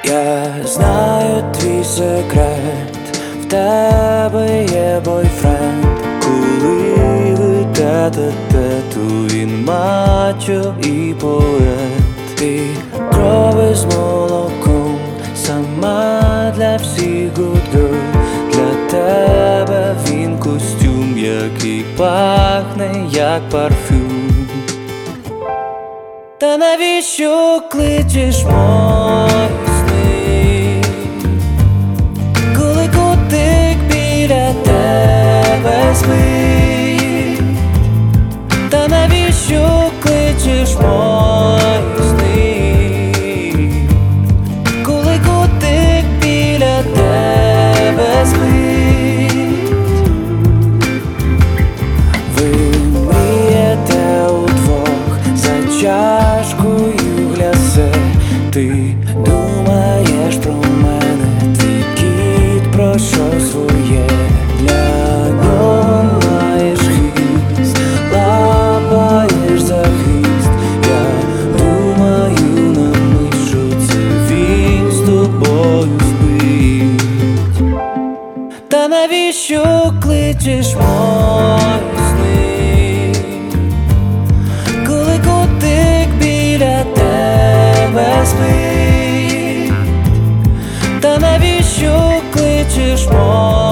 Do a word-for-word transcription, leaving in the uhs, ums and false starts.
Я знаю твій секрет, в тебе є бойфренд. Коли ви тет-а-тет, він мачо і поет. Ти крови з молоком, сама для всіх good girl. Для тебе він костюм, який пахне як парфюм. Та навіщо кличеш мої сни, коли котик біля тебе спить? Та навіщо кличеш мої сни, коли котик біля тебе спить? Ви мрієте удвох за чашкою глясе. Ти думаєш про мене, твій кіт про що своє. Для нього маєш хист, лапаєш за хист. Я думаю на мить, що це він з тобою спить. Та навіщо кличеш мої сни, коли котик біля тебе спить? Та навіщо кличеш мої